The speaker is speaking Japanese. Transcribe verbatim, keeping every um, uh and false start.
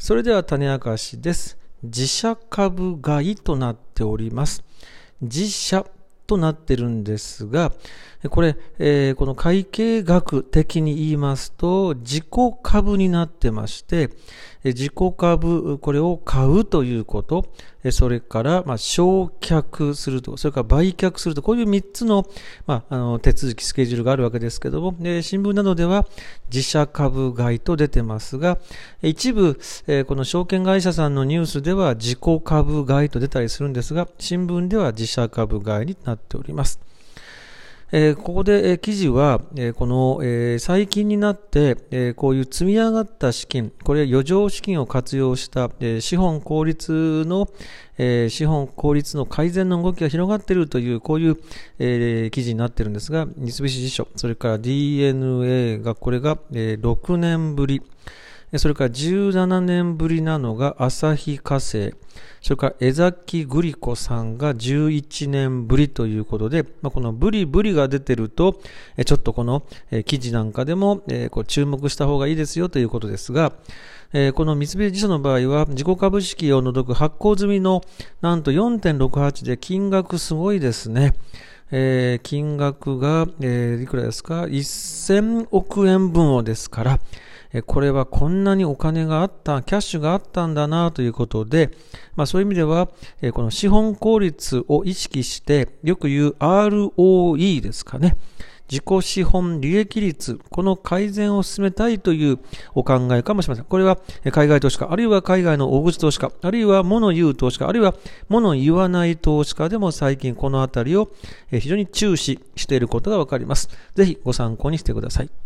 それでは種明かしです。自社株買いとなっております。自社となってるんですが、これ、えー、この会計学的に言いますと、自己株になってまして、自己株、これを買うということ、それから、まあ、償却すると、それから売却すると、こういうみっつの、まあ、あの手続き、スケジュールがあるわけですけども、新聞などでは自社株買いと出てますが、一部、この証券会社さんのニュースでは自己株買いと出たりするんですが、新聞では自社株買いになっております。えー、ここで、えー、記事は、えー、この、えー、最近になって、えー、こういう積み上がった資金、これ余剰資金を活用した、えー、資本効率の、えー、資本効率の改善の動きが広がっているという、こういう、えー、記事になっているんですが、三菱地所、それから ディーエヌエー が、これが、えー、ろくねんぶり、それからじゅうななねんぶりなのが旭化成、それから江崎グリコさんがじゅういちねんぶりということで、まあ、このブリブリが出てると、ちょっとこの記事なんかでもこう注目した方がいいですよということですが、この三菱地所の場合は自己株式を除く発行済みのなんと よんてんろくはち で金額すごいですね。えー、金額が、えー、いくらですかせんおくえんぶんをですから、これはこんなにお金があった、キャッシュがあったんだなということで、まあそういう意味では、この資本効率を意識して、よく言う アールオーイー ですかね。自己資本利益率、この改善を進めたいというお考えかもしれません。これは海外投資家、あるいは海外の大口投資家、あるいは物言う投資家、あるいは物言わない投資家でも最近このあたりを非常に注視していることがわかります。ぜひご参考にしてください。